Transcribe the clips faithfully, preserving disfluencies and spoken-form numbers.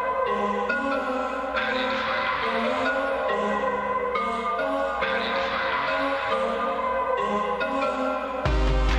How do you define normal? How do you define normal?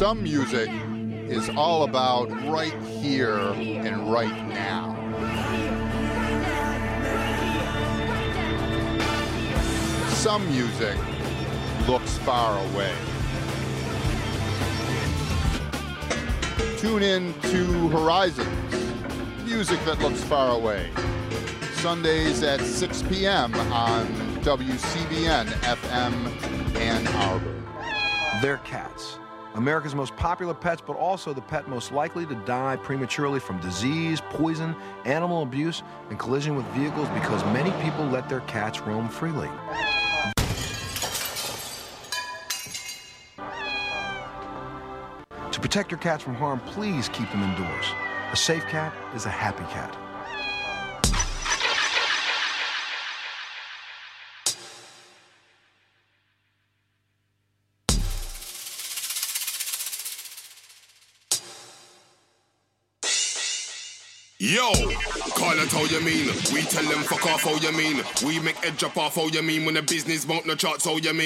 Some music is all about right here and right now. Some music looks far away. Tune in to Horizons, music that looks far away. Sundays at six p.m. on W C B N F M Ann Arbor. They're cats. America's most popular pets, but also the pet most likely to die prematurely from disease, poison, animal abuse, and collision with vehicles because many people let their cats roam freely. To protect your cats from harm, please keep them indoors. A safe cat is a happy cat. Yo, call it how you mean. We tell them fuck off how you mean. We make head drop off how you mean. When the business bump no charts how you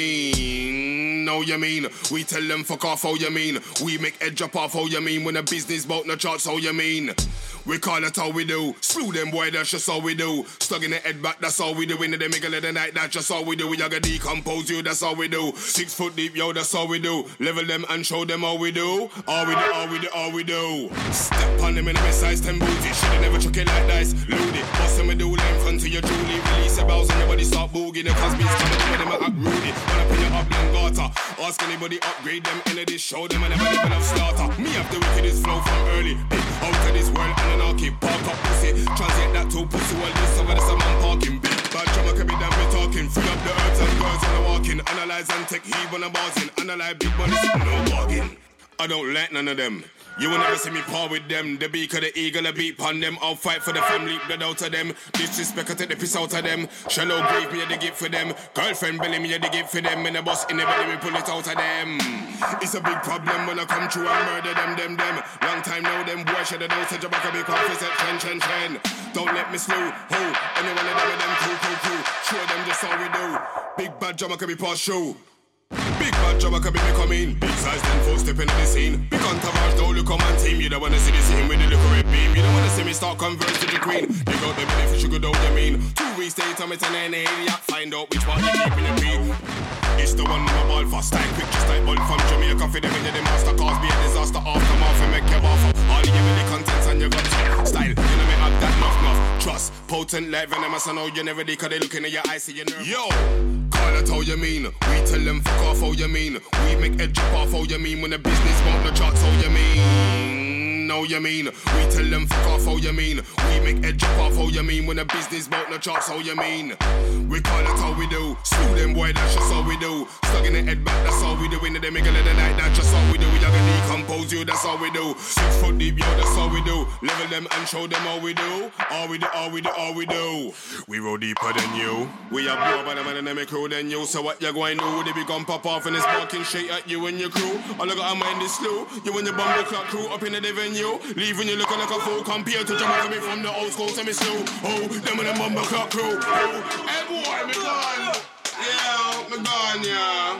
mean. No you mean. We tell them fuck off how you mean. We make head drop off how you mean. When the business bump no charts how you mean. We call it how we do. Slew them boy, that's just how we do. Stuck in the head back, that's all we do. In the middle of the night, that's just how we do. We are gonna decompose you, that's all we do. Six foot deep, yo, that's all we do. Level them and show them how we do. All we do, all we do, all we do. Step on them in the size ten booty. Should've never chuck it like dice. Load it, bust them a do in front of your Julie. Release a bows and your body start booging. The Cosby's coming over them and act rudy. When I put your up and garter. Ask anybody upgrade them into this, show them and never level of starter. Me have the wickedest flow from early. Big out of this world and anarchy. Park up pussy, translate that to pussy. Well, this over this a man parking. Big bad drama can be done with talking. Free up the earth and girls when I'm walking. Analyze and take heed when I'm buzzing. Analyze big money, no bargain. I don't like none of them. You will never see me par with them. The beak of the eagle, a beat pon them. I'll fight for the family, blood out of them. Disrespect, I take the piss out of them. Shallow grave, me a the gift for them. Girlfriend belly, me a the gift for them. And the boss in the belly, me pull it out of them. It's a big problem when I come through and murder them, them, them. Long time now, them boys should have known such a back of big office at chen, chen, chen. Don't let me slow, ho. Any one of them of them, cool, cool, cool. Show them just how we do. Big bad drama can be past show. Big bad job, I can be me coming. Big size, ten four step into the scene. Big entourage, don't look on my team. You don't wanna see the scene with the little red beam. You don't wanna see me start converse to the queen. Dig out the belly for sugar, don't you mean? Two weeks later, me turn an idiot. Find out which part you keep in the beat. It's the one with my ball fast, time quick, just like ball from Jamaica. For them into the master cars, be a disaster. Aftermath and make you off. All you give me the contents and you got style. You know me have that enough, enough. Trust, potent like venomous. I know you never did, cause they look in your eyes, see you nervous. Yo, call it how you mean. We tell them fuck off how you mean. We make head drop off how you mean. When the business won't the charts how you mean. Know you mean. We tell them fuck off how you mean. We make head drop off how you mean. When the business won't the charts how you mean. We call it how we do. Slew them boy, that's just how we do. Stuck in the head back, that's all we do. In the middle of the night, that's just all we do. We are gonna decompose you, that's all we do. Six foot deep, yo, that's all we do. Level them and show them how we do. All we do, all we do, all we do. We roll deeper than you. We are more by the man and them crew than you. So what you going to do? They be gon' pop off and it's barking straight at you and your crew. All I got mind is slow. You and your bumble clock crew up in the venue. Leaving you looking like a fool compared to Jamaica me from the old school to me slow. Oh, them and them bumble clock crew. Oh, hey boy, me gone. Yeah, me gone, yeah.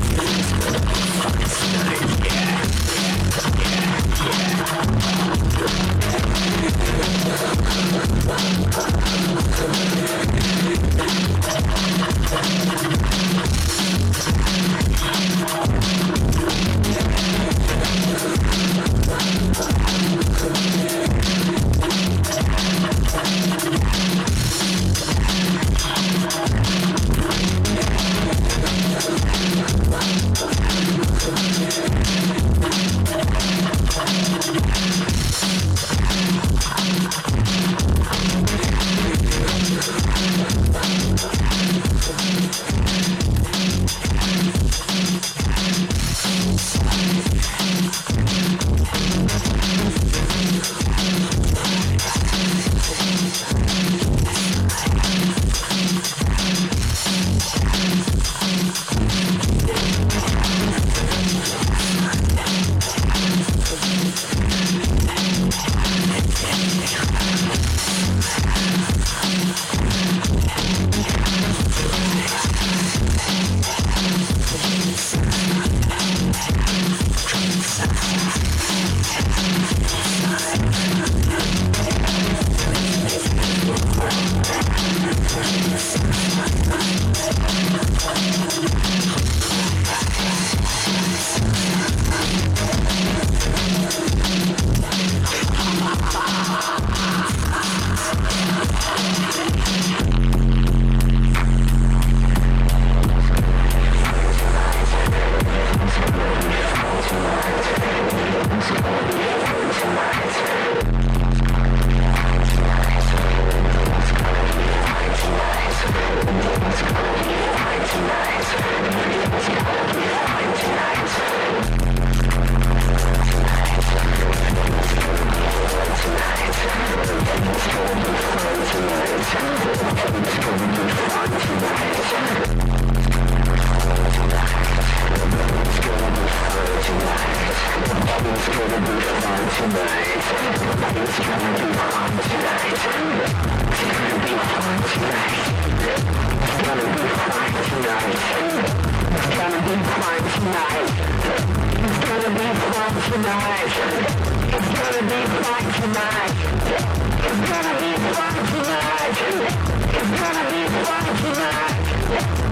It's gonna be fun tonight.